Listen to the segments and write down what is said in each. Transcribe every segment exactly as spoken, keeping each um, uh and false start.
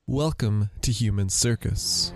Welcome to Human Circus.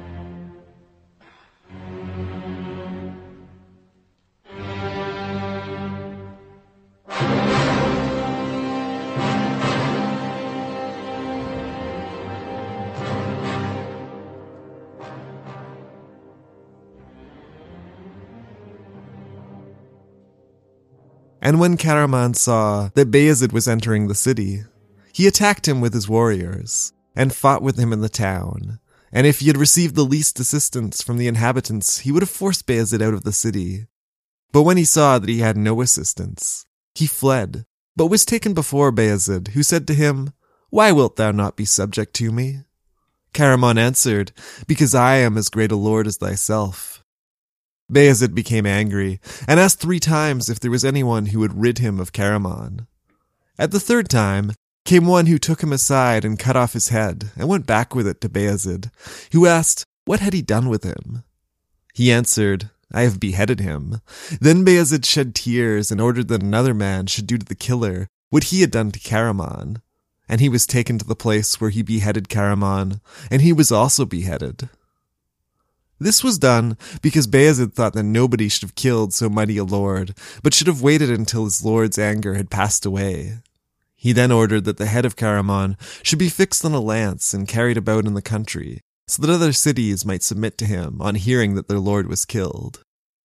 And when Karaman saw that Bayezid was entering the city, he attacked him with his warriors, and fought with him in the town. And if he had received the least assistance from the inhabitants, he would have forced Bayezid out of the city. But when he saw that he had no assistance, he fled, but was taken before Bayezid, who said to him, "Why wilt thou not be subject to me?" Karaman answered, "Because I am as great a lord as thyself." Bayezid became angry, and asked three times if there was anyone who would rid him of Karaman. At the third time, came one who took him aside and cut off his head, and went back with it to Bayezid, who asked what had he done with him. He answered, "I have beheaded him." Then Bayezid shed tears and ordered that another man should do to the killer what he had done to Karaman, and he was taken to the place where he beheaded Karaman, and he was also beheaded. This was done because Bayezid thought that nobody should have killed so mighty a lord, but should have waited until his lord's anger had passed away. He then ordered that the head of Karaman should be fixed on a lance and carried about in the country, so that other cities might submit to him on hearing that their lord was killed.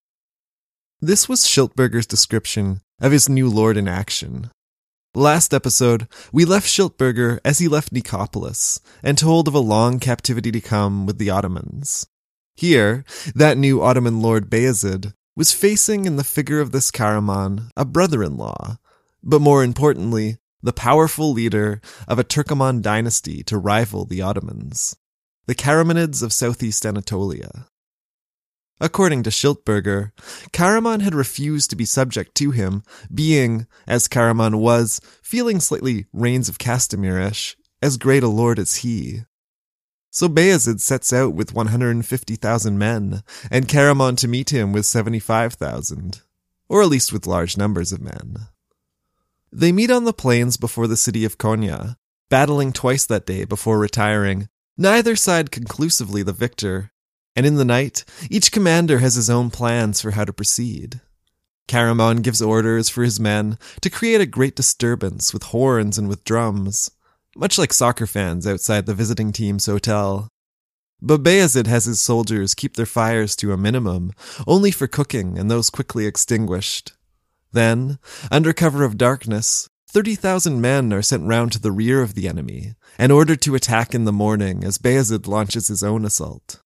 This was Schiltberger's description of his new lord in action. Last episode, we left Schiltberger as he left Nicopolis, and told of a long captivity to come with the Ottomans. Here, that new Ottoman lord Bayezid was facing in the figure of this Karaman a brother-in-law, but more importantly, the powerful leader of a Turkoman dynasty to rival the Ottomans, the Karamanids of southeast Anatolia. According to Schiltberger, Karaman had refused to be subject to him, being, as Karaman was, feeling slightly Reigns of Castamir-ish, as great a lord as he. So Bayezid sets out with one hundred fifty thousand men, and Karaman to meet him with seventy-five thousand, or at least with large numbers of men. They meet on the plains before the city of Konya, battling twice that day before retiring, neither side conclusively the victor, and in the night, each commander has his own plans for how to proceed. Karaman gives orders for his men to create a great disturbance with horns and with drums, much like soccer fans outside the visiting team's hotel. But Bayezid has his soldiers keep their fires to a minimum, only for cooking and those quickly extinguished. Then, under cover of darkness, thirty thousand men are sent round to the rear of the enemy, and ordered to attack in the morning as Bayezid launches his own assault.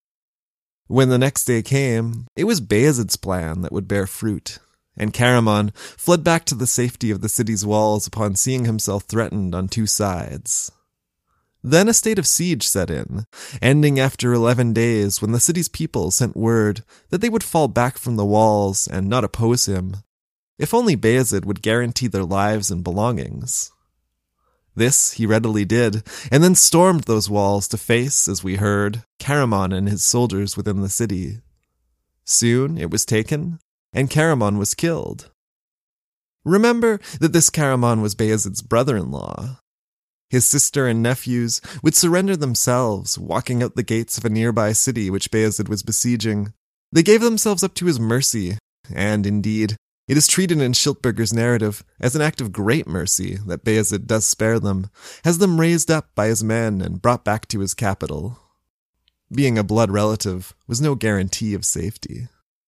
When the next day came, it was Bayezid's plan that would bear fruit, and Karaman fled back to the safety of the city's walls upon seeing himself threatened on two sides. Then a state of siege set in, ending after eleven days when the city's people sent word that they would fall back from the walls and not oppose him, if only Bayezid would guarantee their lives and belongings. This he readily did, and then stormed those walls to face, as we heard, Karaman and his soldiers within the city. Soon it was taken, and Karaman was killed. Remember that this Karaman was Bayezid's brother-in-law. His sister and nephews would surrender themselves, walking out the gates of a nearby city which Bayezid was besieging. They gave themselves up to his mercy, and indeed, it is treated in Schiltberger's narrative as an act of great mercy that Bayezid does spare them, has them raised up by his men and brought back to his capital. Being a blood relative was no guarantee of safety.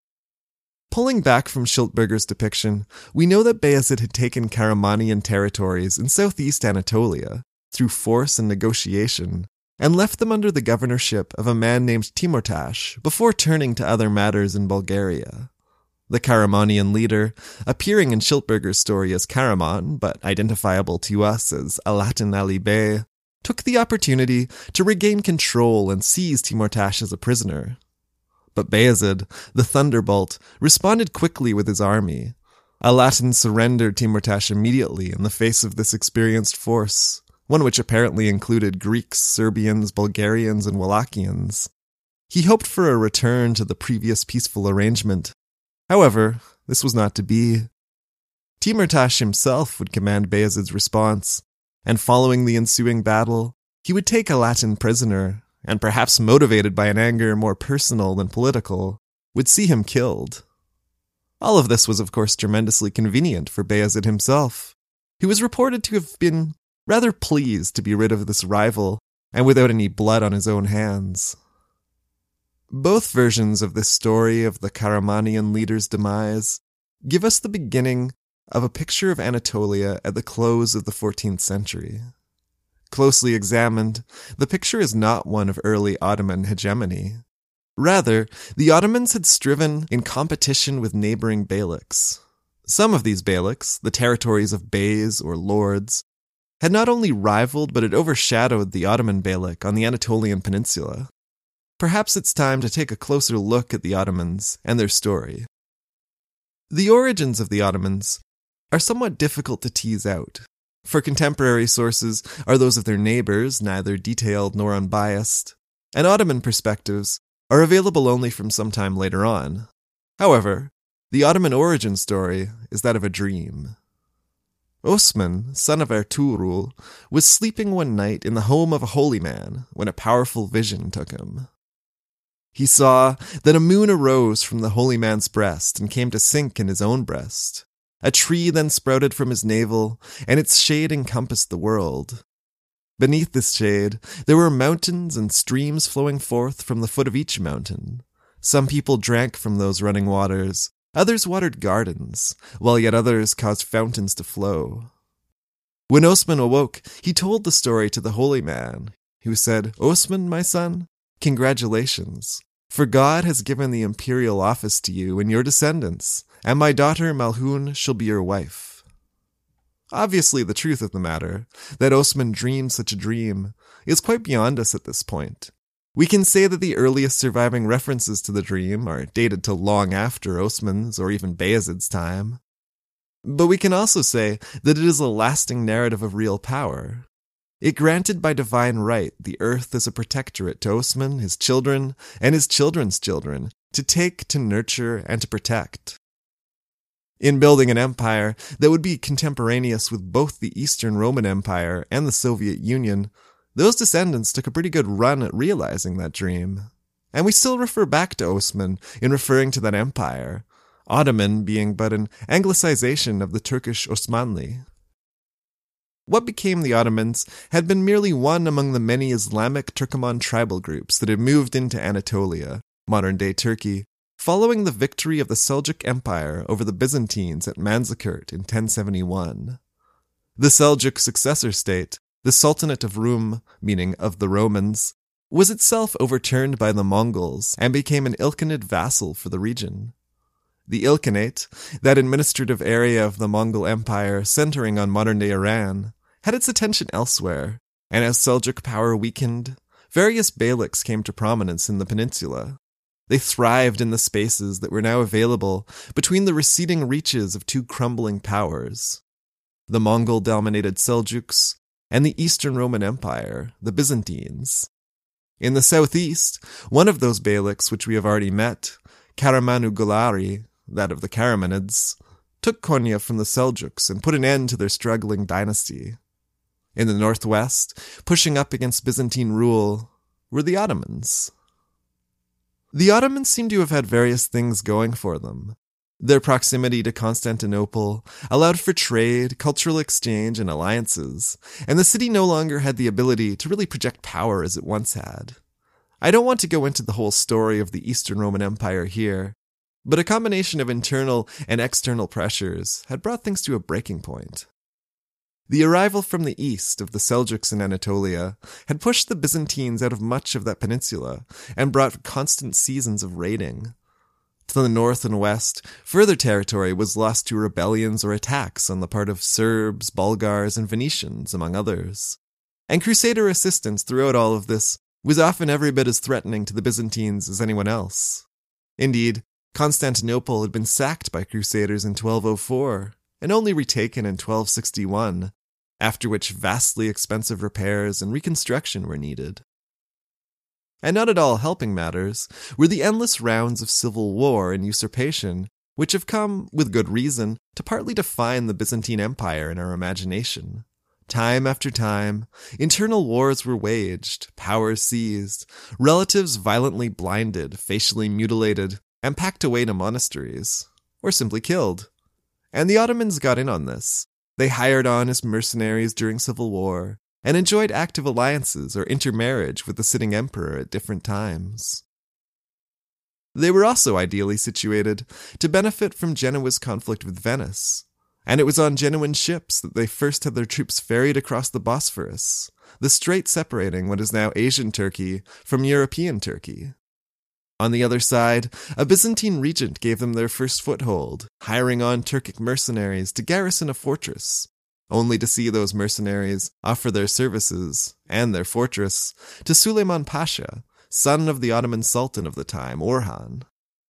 Pulling back from Schiltberger's depiction, we know that Bayezid had taken Karamanian territories in southeast Anatolia through force and negotiation, and left them under the governorship of a man named Timurtash before turning to other matters in Bulgaria. The Karamanian leader, appearing in Schiltberger's story as Karaman, but identifiable to us as Alaaddin Ali Bey, took the opportunity to regain control and seize Timurtash as a prisoner. But Bayezid, the Thunderbolt, responded quickly with his army. Alaaddin surrendered Timurtash immediately in the face of this experienced force, one which apparently included Greeks, Serbians, Bulgarians, and Wallachians. He hoped for a return to the previous peaceful arrangement. However, this was not to be. Timurtash himself would command Bayezid's response, and following the ensuing battle, He would take a Latin prisoner, and perhaps motivated by an anger more personal than political, would see him killed. All of this was, of course, tremendously convenient for Bayezid himself, who was reported to have been rather pleased to be rid of this rival and without any blood on his own hands. Both versions of this story of the Karamanlian leader's demise give us the beginning of a picture of Anatolia at the close of the fourteenth century. Closely examined, the picture is not one of early Ottoman hegemony. Rather, the Ottomans had striven in competition with neighboring beyliks. Some of these beyliks, the territories of beys or lords, had not only rivaled but had overshadowed the Ottoman beylik on the Anatolian peninsula. Perhaps it's time to take a closer look at the Ottomans and their story. The origins of the Ottomans are somewhat difficult to tease out, for contemporary sources are those of their neighbors, neither detailed nor unbiased, and Ottoman perspectives are available only from some time later on. However, the Ottoman origin story is that of a dream. Osman, son of Ertuğrul, was sleeping one night in the home of a holy man when a powerful vision took him. He saw that a moon arose from the holy man's breast and came to sink in his own breast. A tree then sprouted from his navel, and its shade encompassed the world. Beneath this shade, there were mountains and streams flowing forth from the foot of each mountain. Some people drank from those running waters, others watered gardens, while yet others caused fountains to flow. When Osman awoke, he told the story to the holy man, who said, "Osman, my son, congratulations, for God has given the imperial office to you and your descendants, and my daughter Malhun shall be your wife." Obviously, the truth of the matter, that Osman dreamed such a dream, is quite beyond us at this point. We can say that the earliest surviving references to the dream are dated to long after Osman's or even Bayezid's time. But we can also say that it is a lasting narrative of real power. It granted by divine right the earth as a protectorate to Osman, his children, and his children's children, to take, to nurture, and to protect. In building an empire that would be contemporaneous with both the Eastern Roman Empire and the Soviet Union, those descendants took a pretty good run at realizing that dream. And we still refer back to Osman in referring to that empire, Ottoman being but an anglicization of the Turkish Osmanli. What became the Ottomans had been merely one among the many Islamic Turkoman tribal groups that had moved into Anatolia, modern-day Turkey, following the victory of the Seljuk Empire over the Byzantines at Manzikert in ten seventy-one. The Seljuk successor state, the Sultanate of Rum, meaning of the Romans, was itself overturned by the Mongols and became an Ilkhanid vassal for the region. The Ilkhanate, that administrative area of the Mongol Empire centering on modern-day Iran, had its attention elsewhere, and as Seljuk power weakened, various beyliks came to prominence in the peninsula. They thrived in the spaces that were now available between the receding reaches of two crumbling powers, the Mongol-dominated Seljuks and the Eastern Roman Empire, the Byzantines. In the southeast, one of those beyliks which we have already met, Karamanugulari, that of the Karamanids, took Konya from the Seljuks and put an end to their struggling dynasty. In the northwest, pushing up against Byzantine rule, were the Ottomans. The Ottomans seem to have had various things going for them. Their proximity to Constantinople allowed for trade, cultural exchange, and alliances, and the city no longer had the ability to really project power as it once had. I don't want to go into the whole story of the Eastern Roman Empire here, but a combination of internal and external pressures had brought things to a breaking point. The arrival from the east of the Seljuks in Anatolia had pushed the Byzantines out of much of that peninsula and brought constant seasons of raiding. To the north and west, further territory was lost to rebellions or attacks on the part of Serbs, Bulgars, and Venetians, among others. And Crusader assistance throughout all of this was often every bit as threatening to the Byzantines as anyone else. Indeed, Constantinople had been sacked by Crusaders in twelve oh four, and only retaken in twelve sixty-one, after which vastly expensive repairs and reconstruction were needed. And not at all helping matters were the endless rounds of civil war and usurpation, which have come, with good reason, to partly define the Byzantine Empire in our imagination. Time after time, internal wars were waged, power seized, relatives violently blinded, facially mutilated, and packed away to monasteries, or simply killed. And the Ottomans got in on this. They hired on as mercenaries during civil war, and enjoyed active alliances or intermarriage with the sitting emperor at different times. They were also ideally situated to benefit from Genoa's conflict with Venice, and it was on Genoan ships that they first had their troops ferried across the Bosphorus, the strait separating what is now Asian Turkey from European Turkey. On the other side, a Byzantine regent gave them their first foothold, hiring on Turkic mercenaries to garrison a fortress, only to see those mercenaries offer their services, and their fortress, to Suleiman Pasha, son of the Ottoman Sultan of the time, Orhan.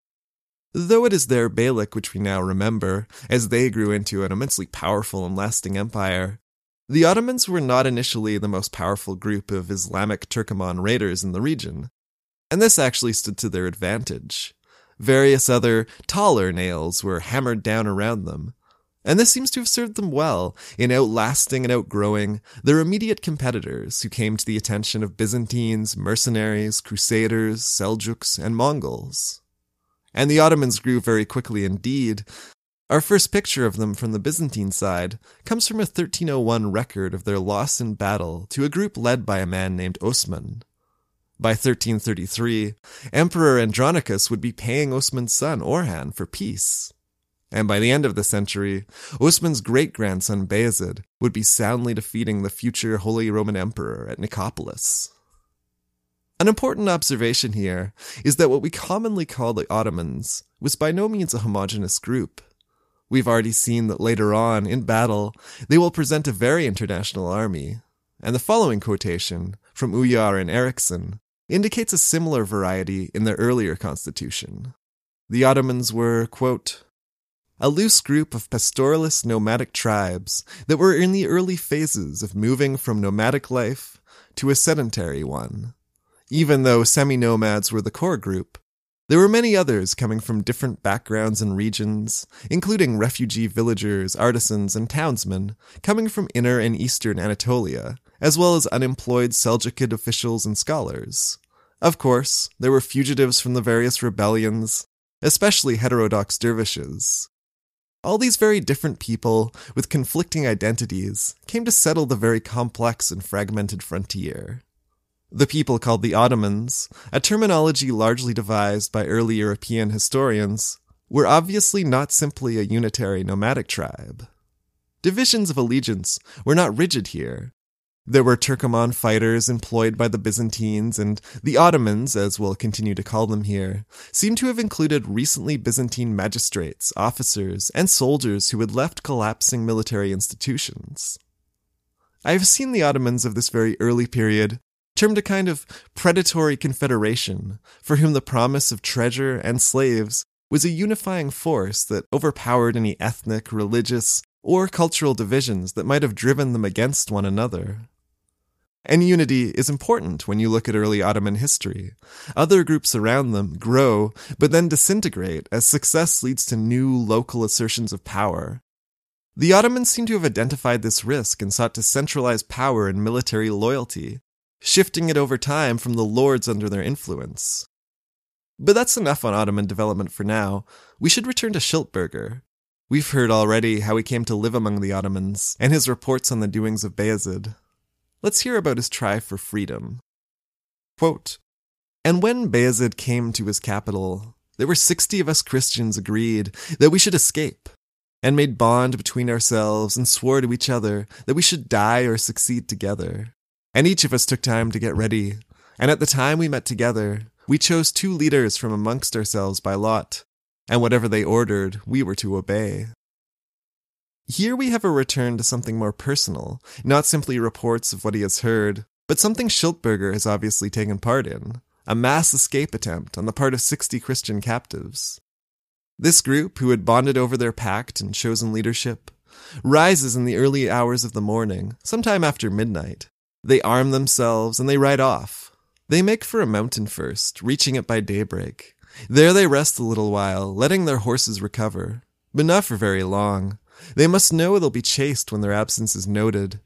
Though it is their Beylik which we now remember, as they grew into an immensely powerful and lasting empire, the Ottomans were not initially the most powerful group of Islamic Turkoman raiders in the region, and this actually stood to their advantage. Various other, taller nails were hammered down around them, and this seems to have served them well in outlasting and outgrowing their immediate competitors who came to the attention of Byzantines, mercenaries, crusaders, Seljuks, and Mongols. And the Ottomans grew very quickly indeed. Our first picture of them from the Byzantine side comes from a thirteen oh one record of their loss in battle to a group led by a man named Osman. By thirteen thirty-three, Emperor Andronicus would be paying Osman's son Orhan for peace. And by the end of the century, Osman's great-grandson Bayezid would be soundly defeating the future Holy Roman Emperor at Nicopolis. An important observation here is that what we commonly call the Ottomans was by no means a homogeneous group. We've already seen that later on, in battle, they will present a very international army, and the following quotation, from Uyar and Eriksson, indicates a similar variety in their earlier constitution. The Ottomans were, quote, a loose group of pastoralist nomadic tribes that were in the early phases of moving from nomadic life to a sedentary one. Even though semi-nomads were the core group, there were many others coming from different backgrounds and regions, including refugee villagers, artisans, and townsmen coming from inner and eastern Anatolia, as well as unemployed Seljuk officials and scholars. Of course, there were fugitives from the various rebellions, especially heterodox dervishes. All these very different people with conflicting identities came to settle the very complex and fragmented frontier. The people called the Ottomans, a terminology largely devised by early European historians, were obviously not simply a unitary nomadic tribe. Divisions of allegiance were not rigid here. There were Turkoman fighters employed by the Byzantines, and the Ottomans, as we'll continue to call them here, seem to have included recently Byzantine magistrates, officers, and soldiers who had left collapsing military institutions. I have seen the Ottomans of this very early period termed a kind of predatory confederation, for whom the promise of treasure and slaves was a unifying force that overpowered any ethnic, religious, or cultural divisions that might have driven them against one another. And unity is important when you look at early Ottoman history. Other groups around them grow, but then disintegrate as success leads to new local assertions of power. The Ottomans seem to have identified this risk and sought to centralize power and military loyalty, shifting it over time from the lords under their influence. But that's enough on Ottoman development for now. We should return to Schiltberger. We've heard already how he came to live among the Ottomans, and his reports on the doings of Bayezid. Let's hear about his try for freedom. Quote, and when Bayezid came to his capital, there were sixty of us Christians agreed that we should escape, and made bond between ourselves and swore to each other that we should die or succeed together. And each of us took time to get ready, and at the time we met together, we chose two leaders from amongst ourselves by lot, and whatever they ordered, we were to obey. Here we have a return to something more personal, not simply reports of what he has heard, but something Schiltberger has obviously taken part in, a mass escape attempt on the part of sixty Christian captives. This group, who had bonded over their pact and chosen leadership, rises in the early hours of the morning, sometime after midnight. They arm themselves and they ride off. They make for a mountain first, reaching it by daybreak. There they rest a little while, letting their horses recover, but not for very long. They must know they'll be chased when their absence is noted.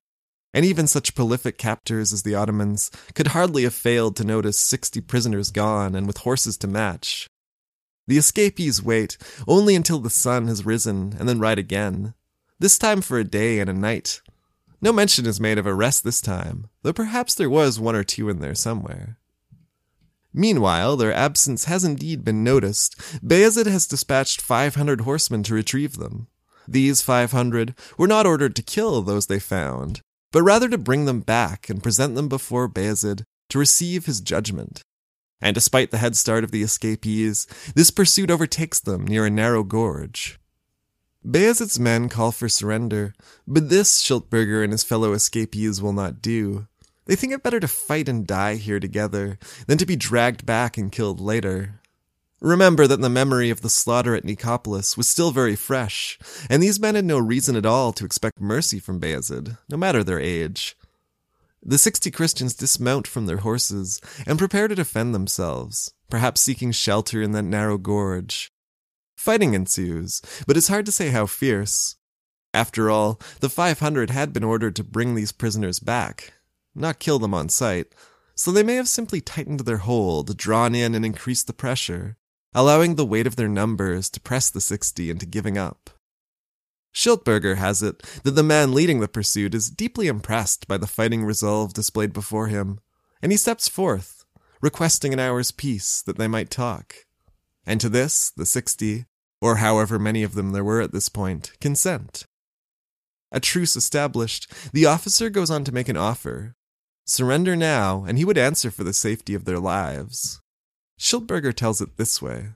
and even such prolific captors as the Ottomans could hardly have failed to notice sixty prisoners gone and with horses to match. The escapees wait only until the sun has risen and then ride again, this time for a day and a night. No mention is made of arrest this time, though perhaps there was one or two in there somewhere. Meanwhile, their absence has indeed been noticed. Bayezid has dispatched five hundred horsemen to retrieve them. These five hundred were not ordered to kill those they found, but rather to bring them back and present them before Bayezid to receive his judgment. And despite the head start of the escapees, this pursuit overtakes them near a narrow gorge. Bayezid's men call for surrender, but this Schiltberger and his fellow escapees will not do. They think it better to fight and die here together than to be dragged back and killed later. Remember that the memory of the slaughter at Nicopolis was still very fresh, and these men had no reason at all to expect mercy from Bayezid, no matter their age. The sixty Christians dismount from their horses and prepare to defend themselves, perhaps seeking shelter in that narrow gorge. Fighting ensues, but it's hard to say how fierce. After all, the five hundred had been ordered to bring these prisoners back, not kill them on sight, so they may have simply tightened their hold, drawn in and increased the pressure, allowing the weight of their numbers to press the sixty into giving up. Schiltberger has it that the man leading the pursuit is deeply impressed by the fighting resolve displayed before him, and he steps forth, requesting an hour's peace that they might talk. And to this, the sixty, or however many of them there were at this point, consent. A truce established, the officer goes on to make an offer. Surrender now, and he would answer for the safety of their lives. Schiltberger tells it this way.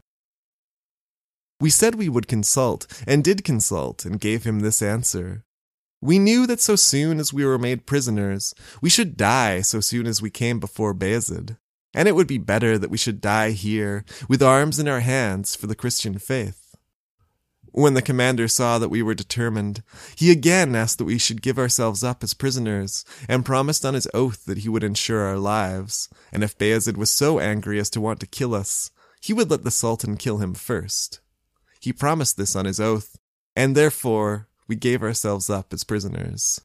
We said we would consult, and did consult, and gave him this answer. We knew that so soon as we were made prisoners, we should die so soon as we came before Bayezid, and it would be better that we should die here, with arms in our hands for the Christian faith. When the commander saw that we were determined, he again asked that we should give ourselves up as prisoners, and promised on his oath that he would ensure our lives, and if Bayezid was so angry as to want to kill us, he would let the Sultan kill him first. He promised this on his oath, and therefore we gave ourselves up as prisoners.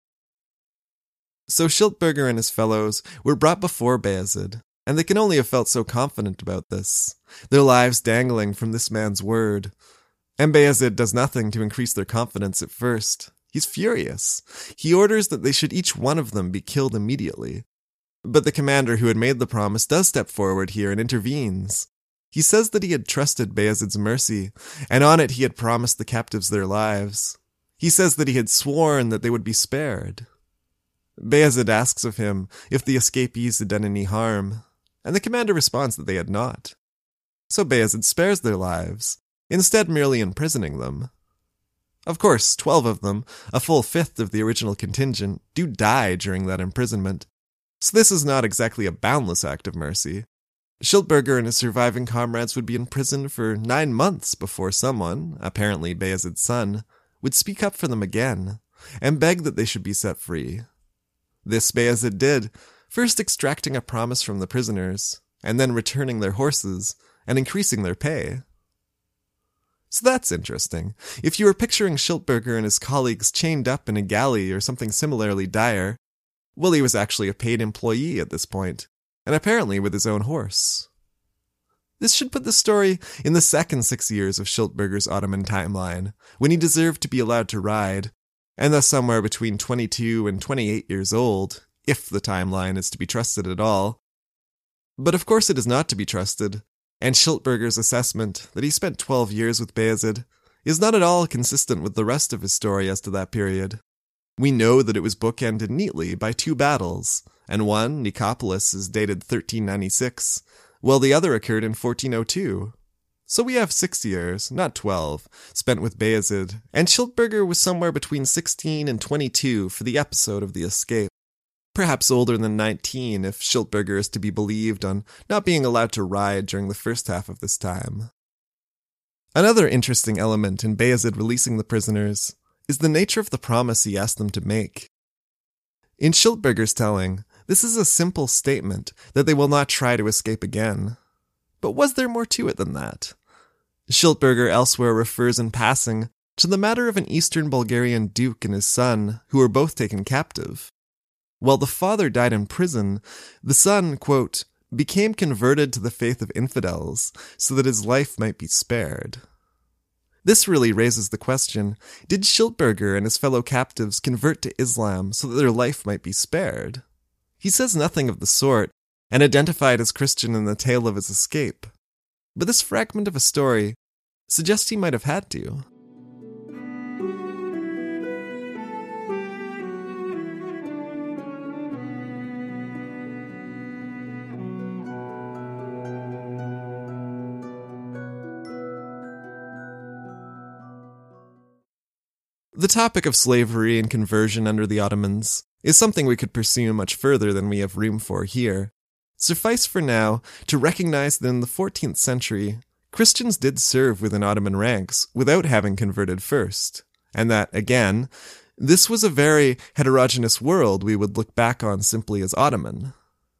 So Schiltberger and his fellows were brought before Bayezid, and they can only have felt so confident about this, their lives dangling from this man's word. And Bayezid does nothing to increase their confidence at first. He's furious. He orders that they should each one of them be killed immediately. But the commander who had made the promise does step forward here and intervenes. He says that he had trusted Bayezid's mercy, and on it he had promised the captives their lives. He says that he had sworn that they would be spared. Bayezid asks of him if the escapees had done any harm, and the commander responds that they had not. So Bayezid spares their lives, instead merely imprisoning them. Of course, twelve of them, a full fifth of the original contingent, do die during that imprisonment, so this is not exactly a boundless act of mercy. Schiltberger and his surviving comrades would be in prison for nine months before someone, apparently Bayezid's son, would speak up for them again, and beg that they should be set free. This Bayezid did, first extracting a promise from the prisoners, and then returning their horses, and increasing their pay. So that's interesting. If you were picturing Schiltberger and his colleagues chained up in a galley or something similarly dire, well, he was actually a paid employee at this point, and apparently with his own horse. This should put the story in the second six years of Schiltberger's Ottoman timeline, when he deserved to be allowed to ride, and thus somewhere between twenty-two and twenty-eight years old, if the timeline is to be trusted at all. But of course it is not to be trusted, and Schiltberger's assessment that he spent twelve years with Bayezid is not at all consistent with the rest of his story as to that period. We know that it was bookended neatly by two battles, and one, Nicopolis, is dated thirteen ninety-six, while the other occurred in fourteen oh two. So we have six years, not twelve, spent with Bayezid, and Schiltberger was somewhere between sixteen and twenty-two for the episode of the escape. Perhaps older than nineteen if Schiltberger is to be believed on not being allowed to ride during the first half of this time. Another interesting element in Bayezid releasing the prisoners is the nature of the promise he asked them to make. In Schiltberger's telling, this is a simple statement that they will not try to escape again. But was there more to it than that? Schiltberger elsewhere refers in passing to the matter of an Eastern Bulgarian duke and his son, who were both taken captive. While the father died in prison, the son, quote, became converted to the faith of infidels so that his life might be spared. This really raises the question, did Schiltberger and his fellow captives convert to Islam so that their life might be spared? He says nothing of the sort, and identified as Christian in the tale of his escape. But this fragment of a story suggests he might have had to. The topic of slavery and conversion under the Ottomans is something we could pursue much further than we have room for here. Suffice for now to recognize that in the fourteenth century, Christians did serve within Ottoman ranks without having converted first, and that, again, this was a very heterogeneous world we would look back on simply as Ottoman.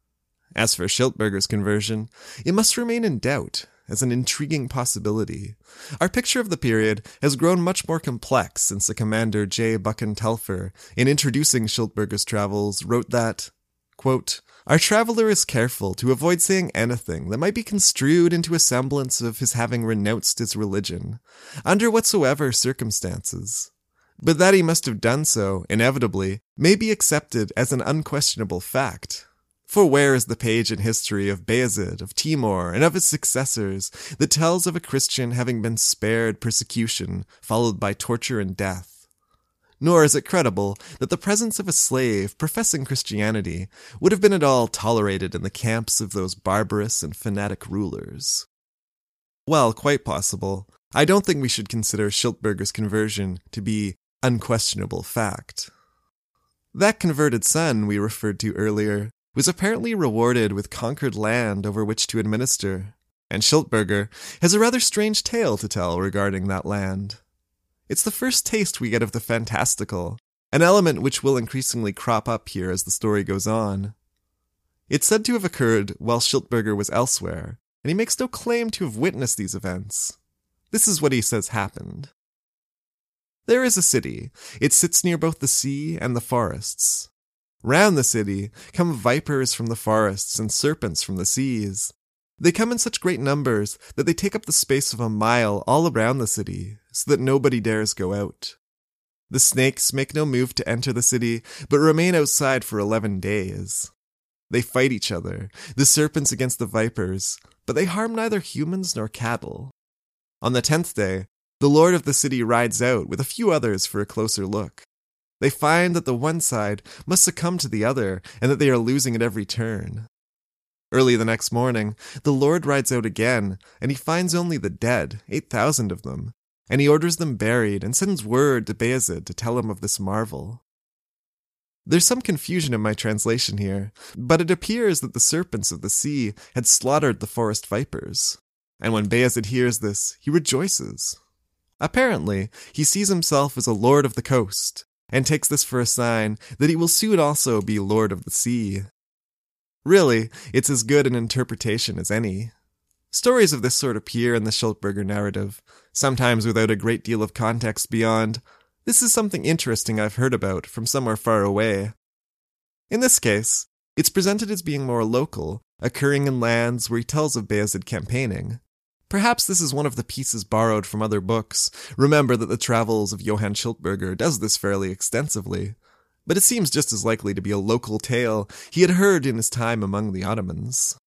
As for Schiltberger's conversion, it must remain in doubt, as an intriguing possibility. Our picture of the period has grown much more complex since the commander J. Buchan Telfer, in introducing Schiltberger's travels, wrote that, quote, "Our traveler is careful to avoid saying anything that might be construed into a semblance of his having renounced his religion, under whatsoever circumstances. But that he must have done so, inevitably, may be accepted as an unquestionable fact. For where is the page in history of Bayezid, of Timur, and of his successors that tells of a Christian having been spared persecution, followed by torture and death? Nor is it credible that the presence of a slave professing Christianity would have been at all tolerated in the camps of those barbarous and fanatic rulers. Well, quite possible. I don't think we should consider Schiltberger's conversion to be unquestionable fact. That converted son we referred to earlier was apparently rewarded with conquered land over which to administer, and Schiltberger has a rather strange tale to tell regarding that land. It's the first taste we get of the fantastical, an element which will increasingly crop up here as the story goes on. It's said to have occurred while Schiltberger was elsewhere, and he makes no claim to have witnessed these events. This is what he says happened. There is a city. It sits near both the sea and the forests. Round the city come vipers from the forests and serpents from the seas. They come in such great numbers that they take up the space of a mile all around the city, so that nobody dares go out. The snakes make no move to enter the city, but remain outside for eleven days. They fight each other, the serpents against the vipers, but they harm neither humans nor cattle. On the tenth day, the lord of the city rides out with a few others for a closer look. They find that the one side must succumb to the other, and that they are losing at every turn. Early the next morning, the lord rides out again, and he finds only the dead, eight thousand of them, and he orders them buried and sends word to Bayezid to tell him of this marvel. There's some confusion in my translation here, but it appears that the serpents of the sea had slaughtered the forest vipers, and when Bayezid hears this, he rejoices. Apparently, he sees himself as a lord of the coast, and takes this for a sign that he will soon also be lord of the sea. Really, it's as good an interpretation as any. Stories of this sort appear in the Schiltberger narrative, sometimes without a great deal of context beyond, "This is something interesting I've heard about from somewhere far away." In this case, it's presented as being more local, occurring in lands where he tells of Bayezid campaigning. Perhaps this is one of the pieces borrowed from other books. Remember that the Travels of Johann Schiltberger does this fairly extensively. But it seems just as likely to be a local tale he had heard in his time among the Ottomans.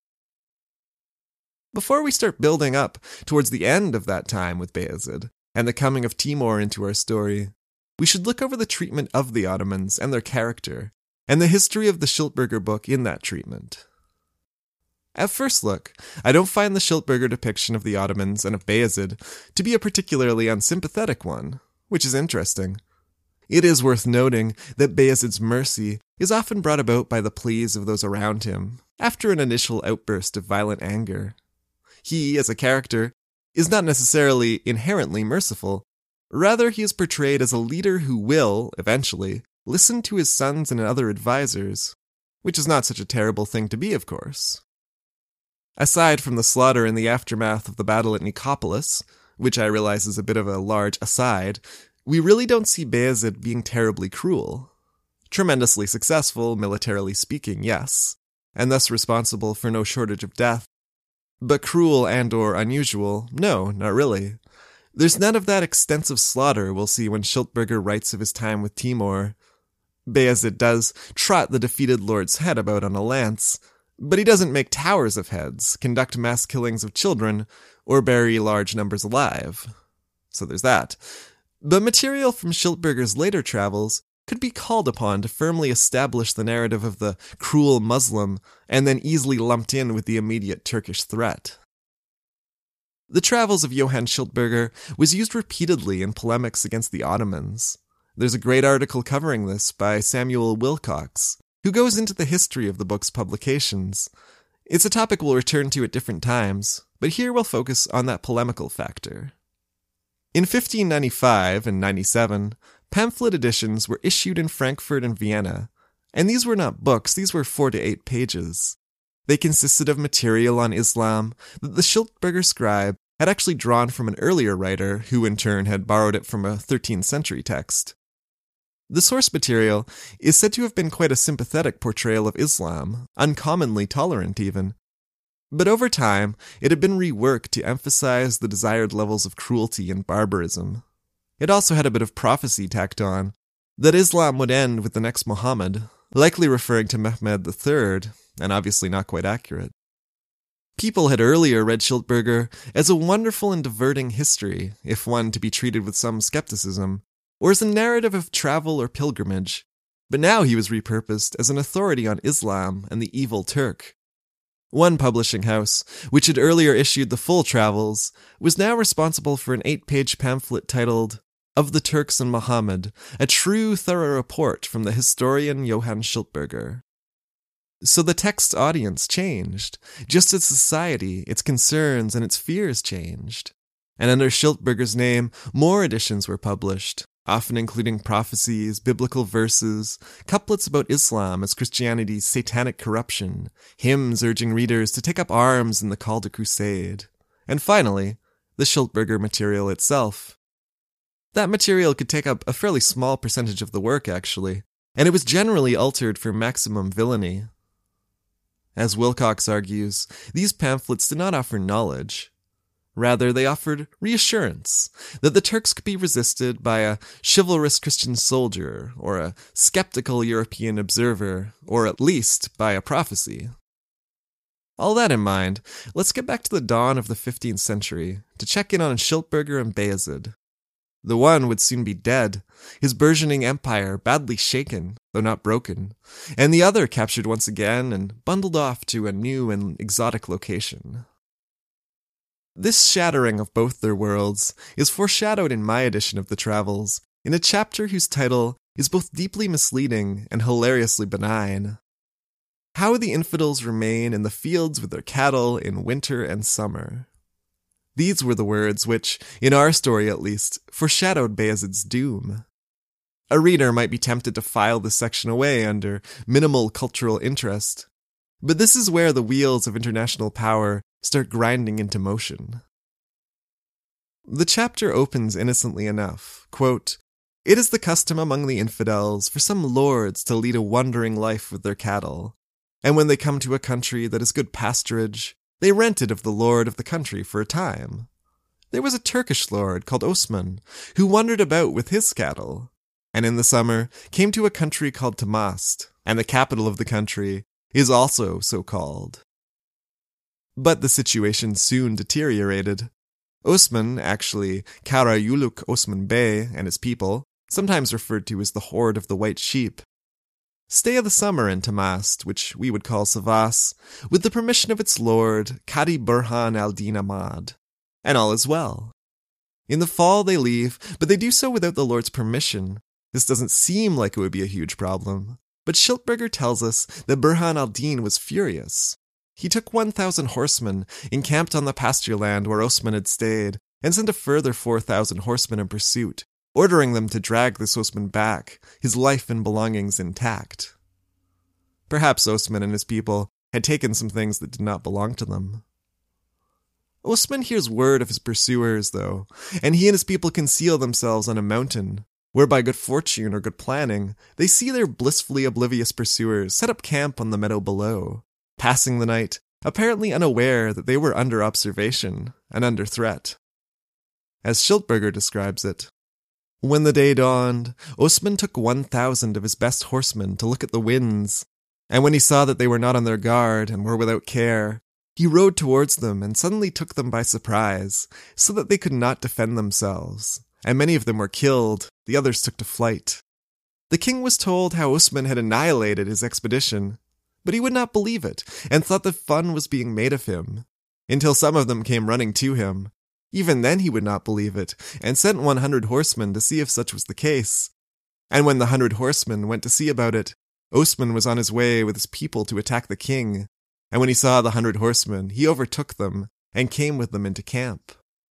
Before we start building up towards the end of that time with Bayezid, and the coming of Timur into our story, we should look over the treatment of the Ottomans and their character, and the history of the Schiltberger book in that treatment. At first look, I don't find the Schiltberger depiction of the Ottomans and of Bayezid to be a particularly unsympathetic one, which is interesting. It is worth noting that Bayezid's mercy is often brought about by the pleas of those around him, after an initial outburst of violent anger. He, as a character, is not necessarily inherently merciful. Rather, he is portrayed as a leader who will, eventually, listen to his sons and other advisors, which is not such a terrible thing to be, of course. Aside from the slaughter in the aftermath of the battle at Nicopolis, which I realize is a bit of a large aside, we really don't see Bayezid being terribly cruel. Tremendously successful, militarily speaking, yes, and thus responsible for no shortage of death. But cruel and or unusual, no, not really. There's none of that extensive slaughter we'll see when Schiltberger writes of his time with Timur. Bayezid does trot the defeated lord's head about on a lance, but he doesn't make towers of heads, conduct mass killings of children, or bury large numbers alive. So there's that. But material from Schiltberger's later travels could be called upon to firmly establish the narrative of the cruel Muslim and then easily lumped in with the immediate Turkish threat. The travels of Johann Schiltberger was used repeatedly in polemics against the Ottomans. There's a great article covering this by Samuel Wilcox, who goes into the history of the book's publications. It's a topic we'll return to at different times, but here we'll focus on that polemical factor. In fifteen ninety-five and ninety-seven, pamphlet editions were issued in Frankfurt and Vienna, and these were not books, these were four to eight pages. They consisted of material on Islam that the Schiltberger scribe had actually drawn from an earlier writer, who in turn had borrowed it from a thirteenth century text. The source material is said to have been quite a sympathetic portrayal of Islam, uncommonly tolerant even. But over time, it had been reworked to emphasize the desired levels of cruelty and barbarism. It also had a bit of prophecy tacked on, that Islam would end with the next Muhammad, likely referring to Mehmed the Third, and obviously not quite accurate. People had earlier read Schiltberger as a wonderful and diverting history, if one to be treated with some skepticism, or as a narrative of travel or pilgrimage, but now he was repurposed as an authority on Islam and the evil Turk. One publishing house, which had earlier issued the full travels, was now responsible for an eight-page pamphlet titled Of the Turks and Muhammad, a true thorough report from the historian Johann Schiltberger. So the text's audience changed, just as society, its concerns, and its fears changed. And under Schiltberger's name, more editions were published, often including prophecies, biblical verses, couplets about Islam as Christianity's satanic corruption, hymns urging readers to take up arms in the call to crusade, and finally, the Schiltberger material itself. That material could take up a fairly small percentage of the work, actually, and it was generally altered for maximum villainy. As Wilcox argues, these pamphlets did not offer knowledge. Rather, they offered reassurance that the Turks could be resisted by a chivalrous Christian soldier, or a skeptical European observer, or at least by a prophecy. All that in mind, let's get back to the dawn of the fifteenth century to check in on Schiltberger and Bayezid. The one would soon be dead, his burgeoning empire badly shaken, though not broken, and the other captured once again and bundled off to a new and exotic location. This shattering of both their worlds is foreshadowed in my edition of the Travels, in a chapter whose title is both deeply misleading and hilariously benign. How the infidels remain in the fields with their cattle in winter and summer. These were the words which, in our story at least, foreshadowed Bayezid's doom. A reader might be tempted to file this section away under minimal cultural interest, but this is where the wheels of international power start grinding into motion. The chapter opens innocently enough, quote, "It is the custom among the infidels for some lords to lead a wandering life with their cattle, and when they come to a country that is good pasturage, they rent it of the lord of the country for a time. There was a Turkish lord called Osman, who wandered about with his cattle, and in the summer came to a country called Tamast, and the capital of the country is also so called." But the situation soon deteriorated. Osman, actually Karayülük Osman Bey and his people, sometimes referred to as the Horde of the White Sheep, stay of the summer in Tamast, which we would call Sivas, with the permission of its lord, Kadi Burhan al-Din Ahmad. And all is well. In the fall they leave, but they do so without the lord's permission. This doesn't seem like it would be a huge problem, but Schiltberger tells us that Burhan al-Din was furious. He took one thousand horsemen, encamped on the pasture land where Osman had stayed, and sent a further four thousand horsemen in pursuit, ordering them to drag this Osman back, his life and belongings intact. Perhaps Osman and his people had taken some things that did not belong to them. Osman hears word of his pursuers, though, and he and his people conceal themselves on a mountain, where by good fortune or good planning, they see their blissfully oblivious pursuers set up camp on the meadow below, passing the night, apparently unaware that they were under observation and under threat. As Schildberger describes it, when the day dawned, Osman took one thousand of his best horsemen to look at the winds, and when he saw that they were not on their guard and were without care, he rode towards them and suddenly took them by surprise, so that they could not defend themselves, and many of them were killed, the others took to flight. The king was told how Osman had annihilated his expedition, but he would not believe it, and thought that fun was being made of him, until some of them came running to him. Even then he would not believe it, and sent one hundred horsemen to see if such was the case. And when the hundred horsemen went to see about it, Osman was on his way with his people to attack the king, and when he saw the hundred horsemen, he overtook them, and came with them into camp.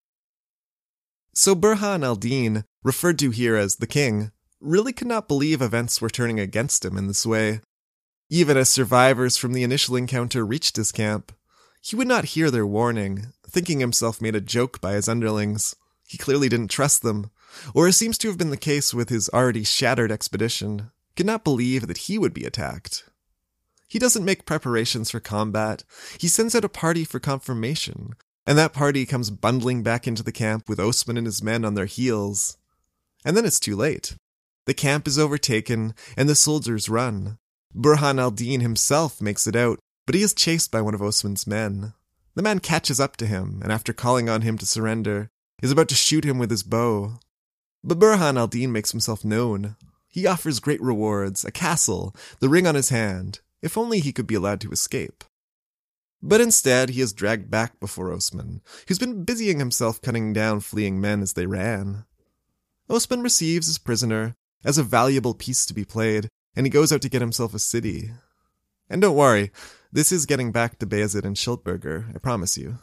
So Burhan al-Din, referred to here as the king, really could not believe events were turning against him in this way. Even as survivors from the initial encounter reached his camp, he would not hear their warning, thinking himself made a joke by his underlings. He clearly didn't trust them, or as seems to have been the case with his already shattered expedition, could not believe that he would be attacked. He doesn't make preparations for combat, he sends out a party for confirmation, and that party comes bundling back into the camp with Osman and his men on their heels. And then it's too late. The camp is overtaken, and the soldiers run. Burhan al-Din himself makes it out, but he is chased by one of Osman's men. The man catches up to him, and after calling on him to surrender, is about to shoot him with his bow. But Burhan al-Din makes himself known. He offers great rewards, a castle, the ring on his hand, if only he could be allowed to escape. But instead, he is dragged back before Osman, who's been busying himself cutting down fleeing men as they ran. Osman receives his prisoner as a valuable piece to be played, and he goes out to get himself a city. And don't worry, this is getting back to Bayezid and Schildberger, I promise you.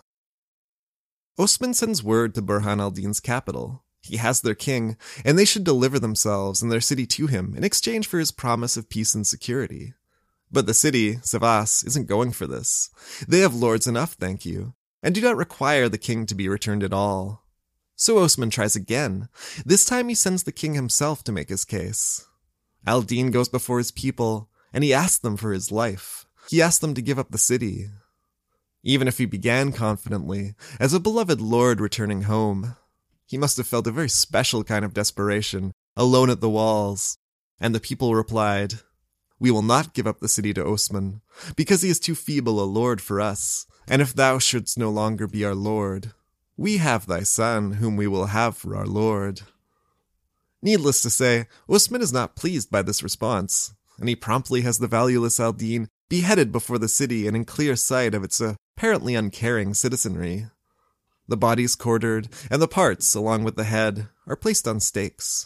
Osman sends word to Burhan al-Din's capital. He has their king, and they should deliver themselves and their city to him in exchange for his promise of peace and security. But the city, Sivas, isn't going for this. They have lords enough, thank you, and do not require the king to be returned at all. So Osman tries again. This time he sends the king himself to make his case. Al-Din goes before his people, and he asks them for his life. He asks them to give up the city. Even if he began confidently, as a beloved lord returning home, he must have felt a very special kind of desperation, alone at the walls. And the people replied, "We will not give up the city to Osman, because he is too feeble a lord for us, and if thou shouldst no longer be our lord, we have thy son, whom we will have for our lord." Needless to say, Osman is not pleased by this response, and he promptly has the valueless al-Din beheaded before the city and in clear sight of its apparently uncaring citizenry. The body is quartered, and the parts, along with the head, are placed on stakes.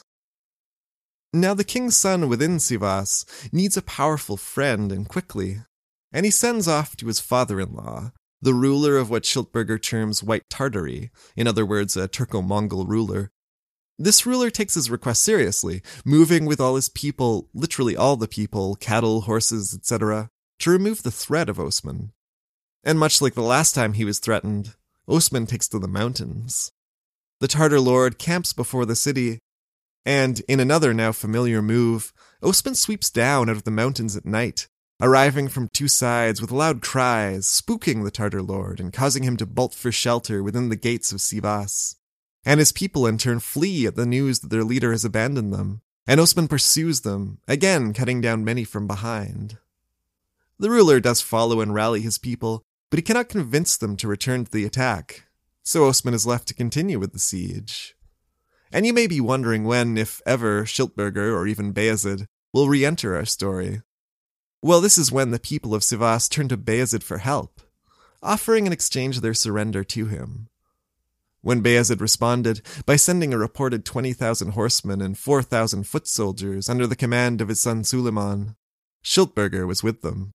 Now the king's son within Sivas needs a powerful friend and quickly, and he sends off to his father-in-law, the ruler of what Schildberger terms White Tartary, in other words, a Turco-Mongol ruler. This ruler takes his request seriously, moving with all his people, literally all the people, cattle, horses, et cetera, to remove the threat of Osman. And much like the last time he was threatened, Osman takes to the mountains. The Tartar lord camps before the city, and, in another now familiar move, Osman sweeps down out of the mountains at night, arriving from two sides with loud cries, spooking the Tartar lord and causing him to bolt for shelter within the gates of Sivas. And his people in turn flee at the news that their leader has abandoned them, and Osman pursues them, again cutting down many from behind. The ruler does follow and rally his people, but he cannot convince them to return to the attack, so Osman is left to continue with the siege. And you may be wondering when, if ever, Schildberger or even Bayezid will re-enter our story. Well, this is when the people of Sivas turn to Bayezid for help, offering in exchange their surrender to him. When Bayezid responded by sending a reported twenty thousand horsemen and four thousand foot soldiers under the command of his son Suleiman, Schildberger was with them.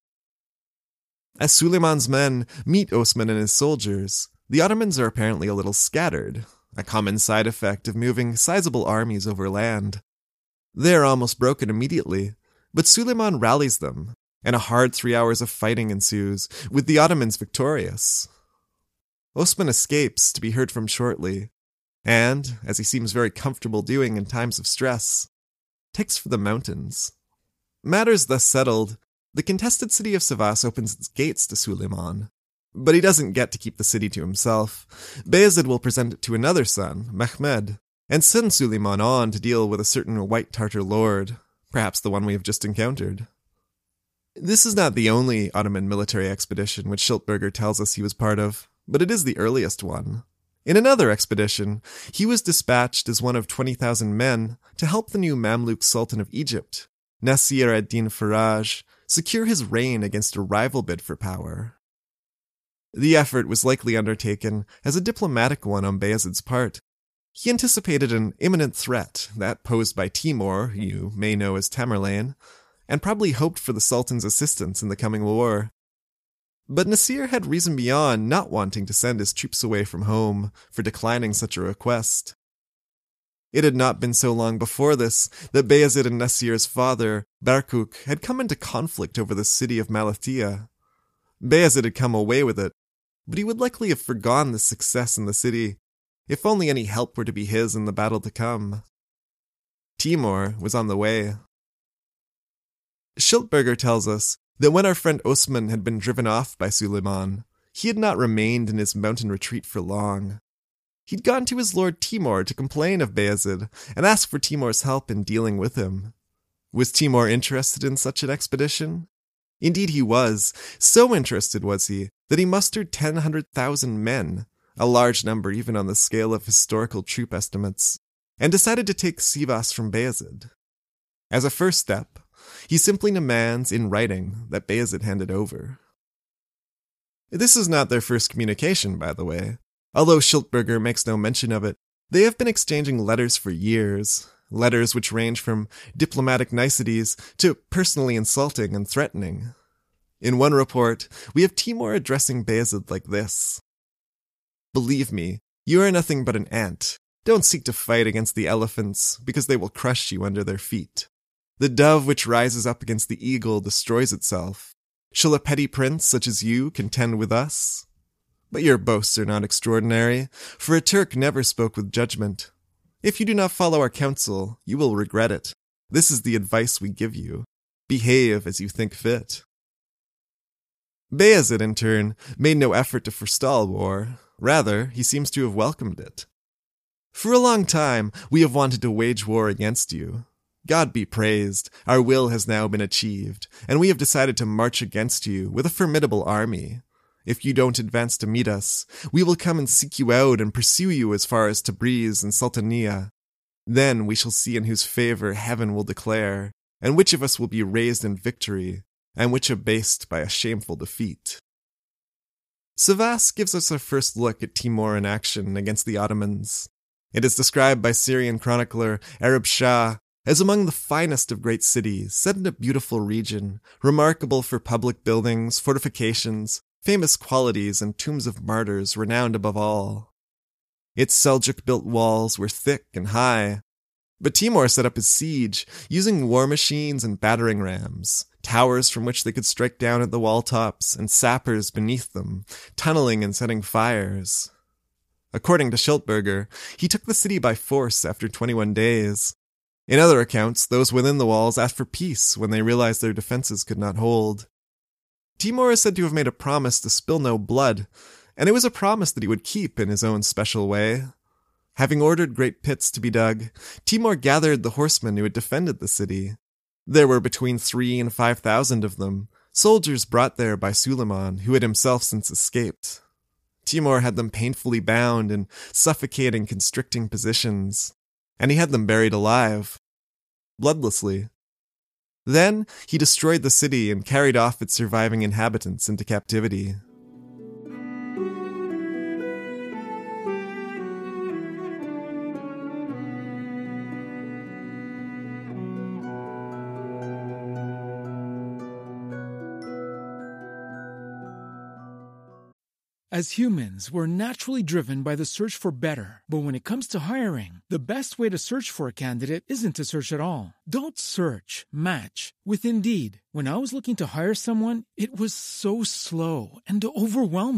As Suleiman's men meet Osman and his soldiers, the Ottomans are apparently a little scattered, a common side effect of moving sizable armies over land. They are almost broken immediately, but Suleiman rallies them, and a hard three hours of fighting ensues, with the Ottomans victorious. Osman escapes, to be heard from shortly, and, as he seems very comfortable doing in times of stress, takes for the mountains. Matters thus settled, the contested city of Sivas opens its gates to Suleiman. But he doesn't get to keep the city to himself. Bayezid will present it to another son, Mehmed, and send Suleiman on to deal with a certain white Tartar lord, perhaps the one we have just encountered. This is not the only Ottoman military expedition which Schiltberger tells us he was part of, but it is the earliest one. In another expedition, he was dispatched as one of twenty thousand men to help the new Mamluk Sultan of Egypt, Nasir ad-Din Faraj, secure his reign against a rival bid for power. The effort was likely undertaken as a diplomatic one on Bayezid's part. He anticipated an imminent threat, that posed by Timur, who you may know as Tamerlane, and probably hoped for the Sultan's assistance in the coming war. But Nasir had reason beyond not wanting to send his troops away from home for declining such a request. It had not been so long before this that Bayezid and Nasir's father, Berkuk, had come into conflict over the city of Malatia. Bayezid had come away with it, but he would likely have forgone the success in the city, if only any help were to be his in the battle to come. Timur was on the way. Schiltberger tells us that when our friend Osman had been driven off by Suleiman, he had not remained in his mountain retreat for long. He'd gone to his lord Timur to complain of Bayezid and ask for Timur's help in dealing with him. Was Timur interested in such an expedition? Indeed he was. So interested was he that he mustered ten hundred thousand men, a large number even on the scale of historical troop estimates, and decided to take Sivas from Bayezid. As a first step, he simply demands in writing that Bayezid hand it over. This is not their first communication, by the way. Although Schiltberger makes no mention of it, they have been exchanging letters for years, letters which range from diplomatic niceties to personally insulting and threatening. In one report, we have Timur addressing Bayezid like this: "Believe me, you are nothing but an ant. Don't seek to fight against the elephants, because they will crush you under their feet. The dove which rises up against the eagle destroys itself. Shall a petty prince such as you contend with us? But your boasts are not extraordinary, for a Turk never spoke with judgment. If you do not follow our counsel, you will regret it. This is the advice we give you. Behave as you think fit." Bayezid, in turn, made no effort to forestall war. Rather, he seems to have welcomed it. "For a long time, we have wanted to wage war against you. God be praised, our will has now been achieved, and we have decided to march against you with a formidable army. If you don't advance to meet us, we will come and seek you out and pursue you as far as Tabriz and Sultaniya. Then we shall see in whose favor heaven will declare, and which of us will be raised in victory, and which abased by a shameful defeat." Sivas gives us our first look at Timur in action against the Ottomans. It is described by Syrian chronicler Arab Shah as among the finest of great cities, set in a beautiful region, remarkable for public buildings, fortifications, famous qualities, and tombs of martyrs renowned above all. Its Seljuk-built walls were thick and high, but Timur set up his siege using war machines and battering rams, towers from which they could strike down at the wall tops, and sappers beneath them, tunneling and setting fires. According to Schiltberger, he took the city by force after twenty-one days. In other accounts, those within the walls asked for peace when they realized their defenses could not hold. Timur is said to have made a promise to spill no blood, and it was a promise that he would keep in his own special way. Having ordered great pits to be dug, Timur gathered the horsemen who had defended the city. There were between three and five thousand of them, soldiers brought there by Suleiman, who had himself since escaped. Timur had them painfully bound in suffocating, constricting positions, and he had them buried alive, bloodlessly. Then he destroyed the city and carried off its surviving inhabitants into captivity. As humans, we're naturally driven by the search for better. But when it comes to hiring, the best way to search for a candidate isn't to search at all. Don't search, match with Indeed. When I was looking to hire someone, it was so slow and overwhelming.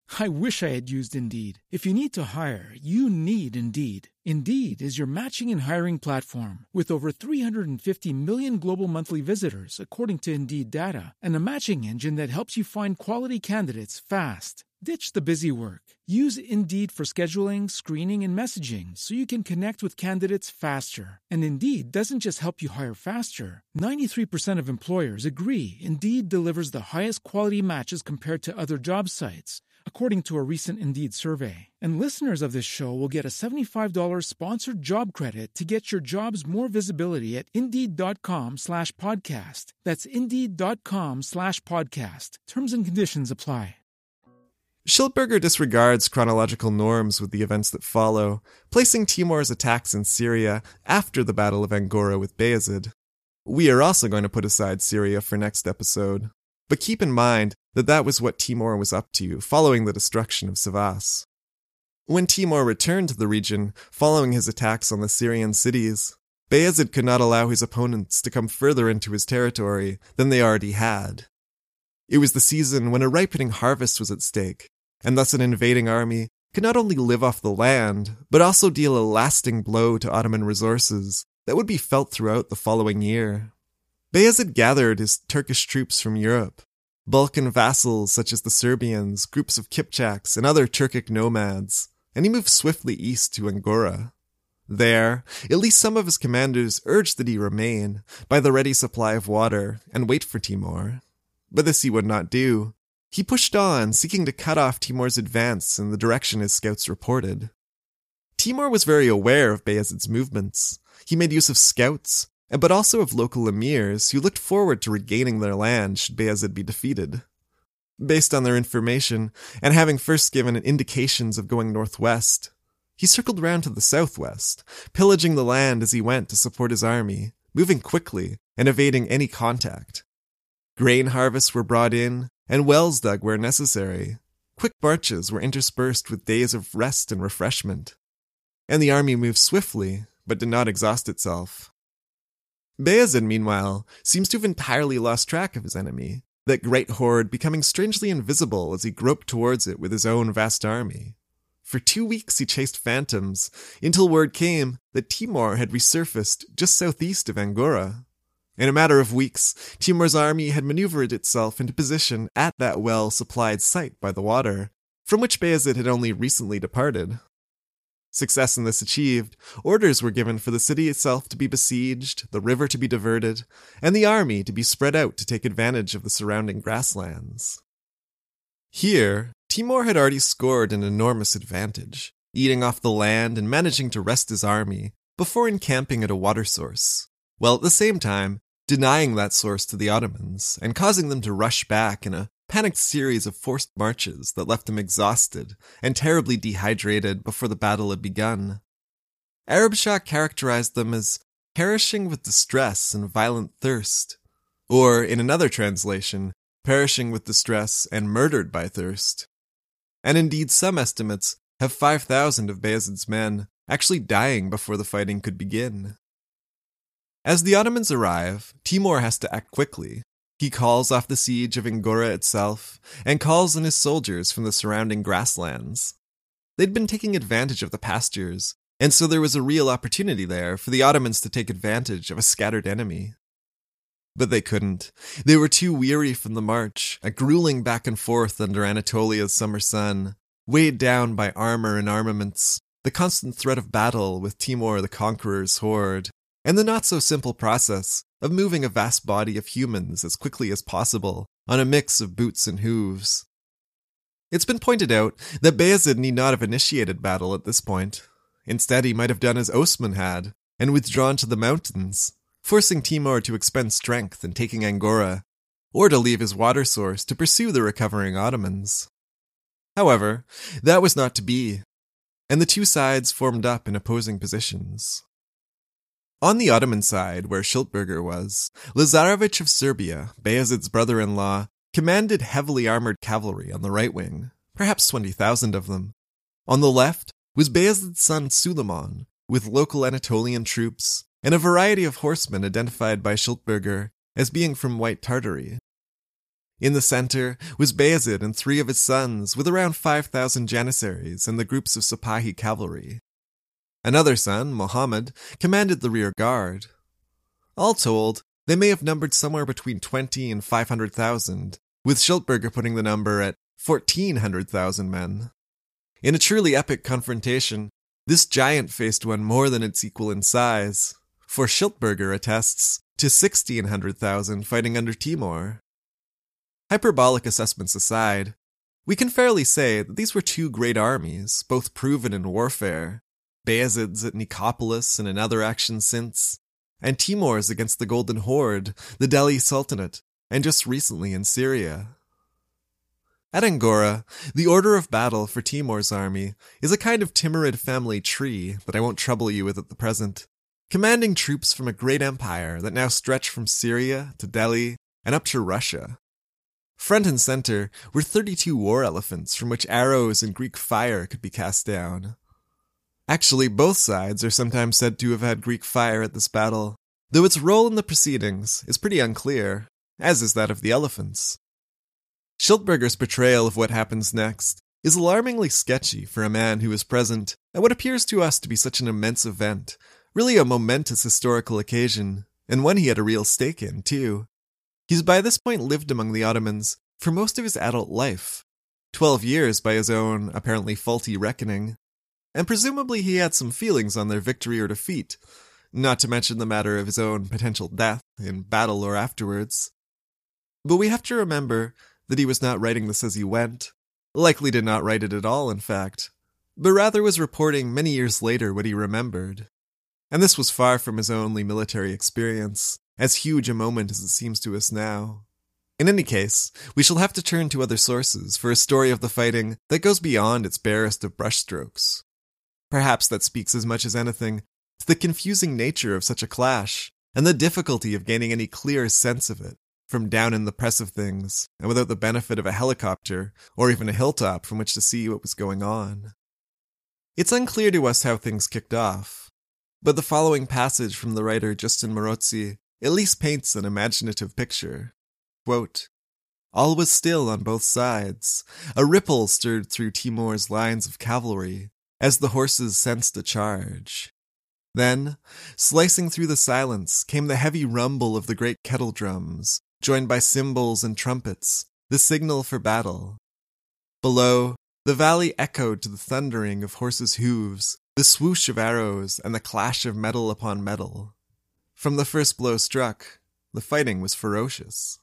I wish I had used Indeed. If you need to hire, you need Indeed. Indeed is your matching and hiring platform with over three hundred fifty million global monthly visitors, according to Indeed data, and a matching engine that helps you find quality candidates fast. Ditch the busy work. Use Indeed for scheduling, screening, and messaging so you can connect with candidates faster. And Indeed doesn't just help you hire faster. ninety-three percent of employers agree Indeed delivers the highest quality matches compared to other job sites, according to a recent Indeed survey. And listeners of this show will get a seventy-five dollars sponsored job credit to get your jobs more visibility at Indeed.com slash podcast. That's Indeed.com slash podcast. Terms and conditions apply. Schildberger disregards chronological norms with the events that follow, placing Timur's attacks in Syria after the Battle of Angora with Bayezid. We are also going to put aside Syria for next episode, but keep in mind that that was what Timur was up to following the destruction of Sivas. When Timur returned to the region following his attacks on the Syrian cities, Bayezid could not allow his opponents to come further into his territory than they already had. It was the season when a ripening harvest was at stake, and thus an invading army could not only live off the land, but also deal a lasting blow to Ottoman resources that would be felt throughout the following year. Bayezid gathered his Turkish troops from Europe, Balkan vassals such as the Serbians, groups of Kipchaks, and other Turkic nomads, and he moved swiftly east to Angora. There, at least some of his commanders urged that he remain, by the ready supply of water, and wait for Timur. But this he would not do. He pushed on, seeking to cut off Timur's advance in the direction his scouts reported. Timur was very aware of Bayezid's movements. He made use of scouts, but also of local emirs who looked forward to regaining their land should Bayezid be defeated. Based on their information, and having first given indications of going northwest, he circled round to the southwest, pillaging the land as he went to support his army, moving quickly and evading any contact. Grain harvests were brought in, and wells dug where necessary. Quick marches were interspersed with days of rest and refreshment. And the army moved swiftly, but did not exhaust itself. Bayezid, meanwhile, seems to have entirely lost track of his enemy, that great horde becoming strangely invisible as he groped towards it with his own vast army. For two weeks he chased phantoms, until word came that Timur had resurfaced just southeast of Angora. In a matter of weeks, Timur's army had maneuvered itself into position at that well-supplied site by the water, from which Bayezid had only recently departed. Success in this achieved, orders were given for the city itself to be besieged, the river to be diverted, and the army to be spread out to take advantage of the surrounding grasslands. Here, Timur had already scored an enormous advantage, eating off the land and managing to rest his army before encamping at a water source, while at the same time denying that source to the Ottomans and causing them to rush back in a panicked series of forced marches that left them exhausted and terribly dehydrated before the battle had begun. Arab Shah characterized them as perishing with distress and violent thirst, or, in another translation, perishing with distress and murdered by thirst. And indeed some estimates have five thousand of Bayezid's men actually dying before the fighting could begin. As the Ottomans arrive, Timur has to act quickly. He calls off the siege of Angora itself, and calls on his soldiers from the surrounding grasslands. They'd been taking advantage of the pastures, and so there was a real opportunity there for the Ottomans to take advantage of a scattered enemy. But they couldn't. They were too weary from the march, a grueling back and forth under Anatolia's summer sun, weighed down by armor and armaments, the constant threat of battle with Timur the Conqueror's horde, and the not-so-simple process of moving a vast body of humans as quickly as possible on a mix of boots and hooves. It's been pointed out that Bayezid need not have initiated battle at this point. Instead, he might have done as Osman had, and withdrawn to the mountains, forcing Timur to expend strength in taking Angora, or to leave his water source to pursue the recovering Ottomans. However, that was not to be, and the two sides formed up in opposing positions. On the Ottoman side, where Schildberger was, Lazarevich of Serbia, Bayezid's brother-in-law, commanded heavily armored cavalry on the right wing, perhaps twenty thousand of them. On the left was Bayezid's son Suleiman, with local Anatolian troops, and a variety of horsemen identified by Schildberger as being from White Tartary. In the center was Bayezid and three of his sons, with around five thousand Janissaries and the groups of Sipahi cavalry. Another son, Muhammad, commanded the rear guard. All told, they may have numbered somewhere between twenty and five hundred thousand, with Schiltberger putting the number at fourteen hundred thousand men. In a truly epic confrontation, this giant faced one more than its equal in size, for Schiltberger attests to sixteen hundred thousand fighting under Timur. Hyperbolic assessments aside, we can fairly say that these were two great armies, both proven in warfare, Bayezid's at Nicopolis and in other actions since, and Timur's against the Golden Horde, the Delhi Sultanate, and just recently in Syria. At Angora, the order of battle for Timur's army is a kind of Timurid family tree that I won't trouble you with at the present, commanding troops from a great empire that now stretch from Syria to Delhi and up to Russia. Front and center were thirty-two war elephants from which arrows and Greek fire could be cast down. Actually, both sides are sometimes said to have had Greek fire at this battle, though its role in the proceedings is pretty unclear, as is that of the elephants. Schiltberger's portrayal of what happens next is alarmingly sketchy for a man who was present at what appears to us to be such an immense event, really a momentous historical occasion, and one he had a real stake in, too. He's by this point lived among the Ottomans for most of his adult life, twelve years by his own, apparently faulty reckoning, and presumably he had some feelings on their victory or defeat, not to mention the matter of his own potential death in battle or afterwards. But we have to remember that he was not writing this as he went, likely did not write it at all, in fact, but rather was reporting many years later what he remembered. And this was far from his only military experience, as huge a moment as it seems to us now. In any case, we shall have to turn to other sources for a story of the fighting that goes beyond its barest of brushstrokes. Perhaps that speaks as much as anything to the confusing nature of such a clash, and the difficulty of gaining any clear sense of it, from down in the press of things, and without the benefit of a helicopter, or even a hilltop from which to see what was going on. It's unclear to us how things kicked off, but the following passage from the writer Justin Morozzi at least paints an imaginative picture. Quote, "All was still on both sides. A ripple stirred through Timur's lines of cavalry, as the horses sensed a charge. Then, slicing through the silence, came the heavy rumble of the great kettle drums, joined by cymbals and trumpets, the signal for battle. Below, the valley echoed to the thundering of horses' hooves, the swoosh of arrows, and the clash of metal upon metal. From the first blow struck, the fighting was ferocious."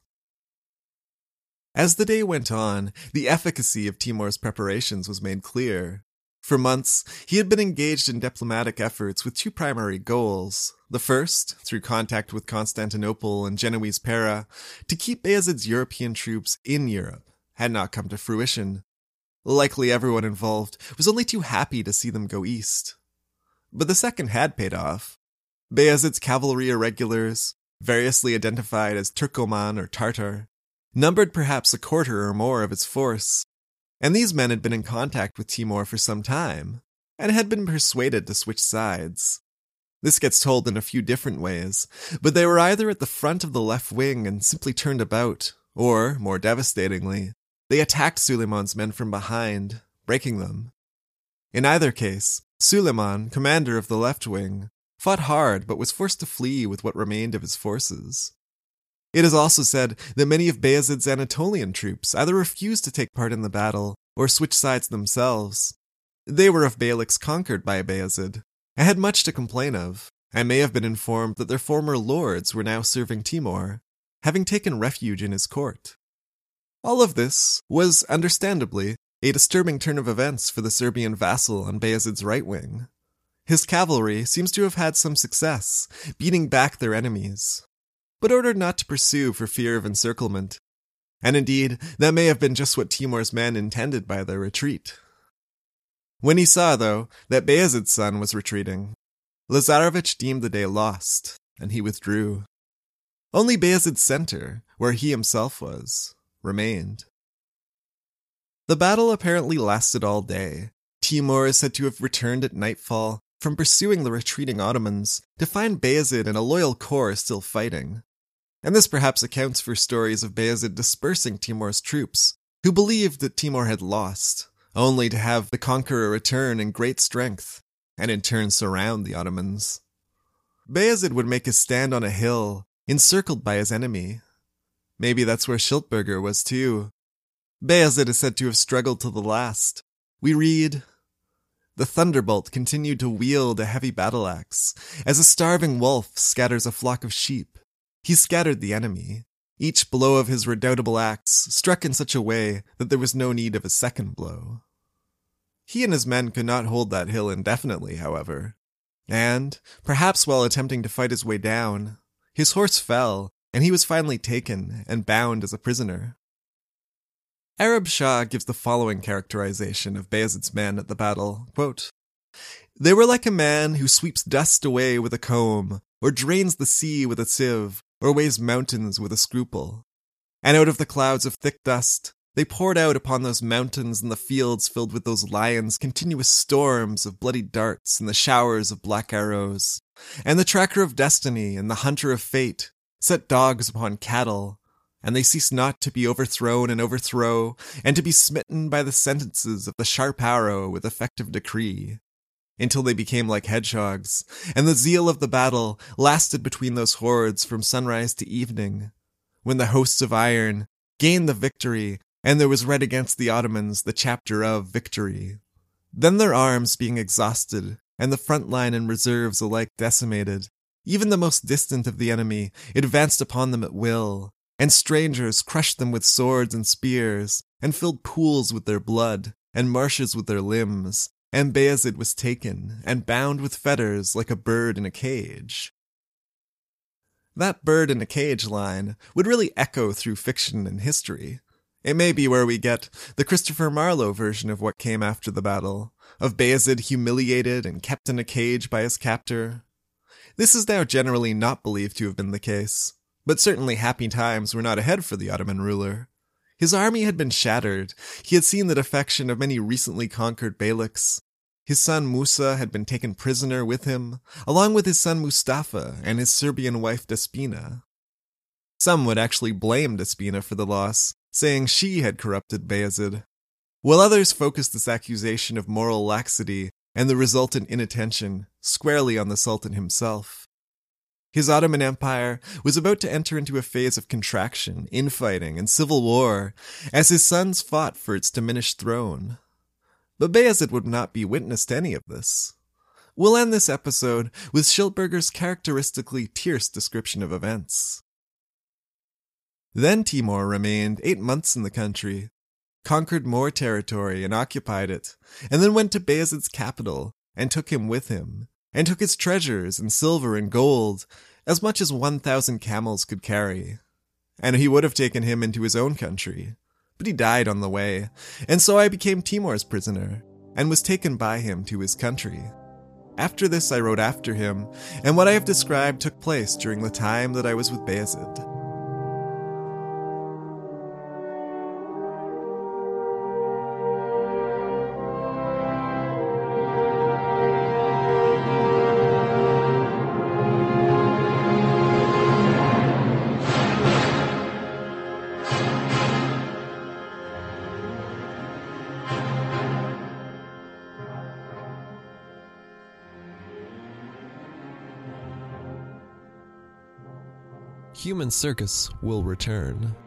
As the day went on, the efficacy of Timur's preparations was made clear. For months, he had been engaged in diplomatic efforts with two primary goals. The first, through contact with Constantinople and Genoese Pera, to keep Bayezid's European troops in Europe, had not come to fruition. Likely everyone involved was only too happy to see them go east. But the second had paid off. Bayezid's cavalry irregulars, variously identified as Turkoman or Tartar, numbered perhaps a quarter or more of its force, and these men had been in contact with Timur for some time, and had been persuaded to switch sides. This gets told in a few different ways, but they were either at the front of the left wing and simply turned about, or, more devastatingly, they attacked Suleiman's men from behind, breaking them. In either case, Suleiman, commander of the left wing, fought hard but was forced to flee with what remained of his forces. It is also said that many of Bayezid's Anatolian troops either refused to take part in the battle or switched sides themselves. They were of Beyliks conquered by Bayezid, and had much to complain of, and may have been informed that their former lords were now serving Timur, having taken refuge in his court. All of this was, understandably, a disturbing turn of events for the Serbian vassal on Bayezid's right wing. His cavalry seems to have had some success, beating back their enemies, but ordered not to pursue for fear of encirclement. And indeed, that may have been just what Timur's men intended by their retreat. When he saw, though, that Bayezid's son was retreating, Lazarevich deemed the day lost, and he withdrew. Only Bayezid's center, where he himself was, remained. The battle apparently lasted all day. Timur is said to have returned at nightfall from pursuing the retreating Ottomans to find Bayezid and a loyal corps still fighting. and this perhaps accounts for stories of Bayezid dispersing Timur's troops, who believed that Timur had lost, only to have the conqueror return in great strength, and in turn surround the Ottomans. Bayezid would make his stand on a hill, encircled by his enemy. Maybe that's where Schiltberger was too. Bayezid is said to have struggled to the last. We read, "The thunderbolt continued to wield a heavy battle axe. As a starving wolf scatters a flock of sheep, he scattered the enemy. Each blow of his redoubtable axe struck in such a way that there was no need of a second blow." He and his men could not hold that hill indefinitely, however. And, perhaps while attempting to fight his way down, his horse fell, and he was finally taken and bound as a prisoner. Arab Shah gives the following characterization of Bayezid's men at the battle, quote, "They were like a man who sweeps dust away with a comb, or drains the sea with a sieve, or weighs mountains with a scruple. And out of the clouds of thick dust, they poured out upon those mountains and the fields filled with those lions continuous storms of bloody darts and the showers of black arrows. And the tracker of destiny and the hunter of fate set dogs upon cattle, and they cease not to be overthrown and overthrow, and to be smitten by the sentences of the sharp arrow with effective decree, until they became like hedgehogs, and the zeal of the battle lasted between those hordes from sunrise to evening, when the hosts of iron gained the victory, and there was read against the Ottomans the chapter of victory. Then their arms being exhausted, and the front line and reserves alike decimated, even the most distant of the enemy advanced upon them at will, and strangers crushed them with swords and spears, and filled pools with their blood, and marshes with their limbs, and Bayezid was taken, and bound with fetters like a bird in a cage." That bird in a cage line would really echo through fiction and history. It may be where we get the Christopher Marlowe version of what came after the battle, of Bayezid humiliated and kept in a cage by his captor. This is now generally not believed to have been the case, but certainly happy times were not ahead for the Ottoman ruler. His army had been shattered. He had seen the defection of many recently conquered beyliks. His son Musa had been taken prisoner with him, along with his son Mustafa and his Serbian wife Despina. Some would actually blame Despina for the loss, saying she had corrupted Bayezid, while others focused this accusation of moral laxity and the resultant inattention squarely on the Sultan himself. His Ottoman Empire was about to enter into a phase of contraction, infighting, and civil war, as his sons fought for its diminished throne. But Bayezid would not be witness to any of this. We'll end this episode with Schiltberger's characteristically terse description of events. Then Timur remained eight months in the country, conquered more territory and occupied it, and then went to Bayezid's capital and took him with him, and took his treasures and silver and gold, as much as one thousand camels could carry. And he would have taken him into his own country, but he died on the way, and so I became Timur's prisoner, and was taken by him to his country. After this I rode after him, and what I have described took place during the time that I was with Bayezid. Human Circus will return.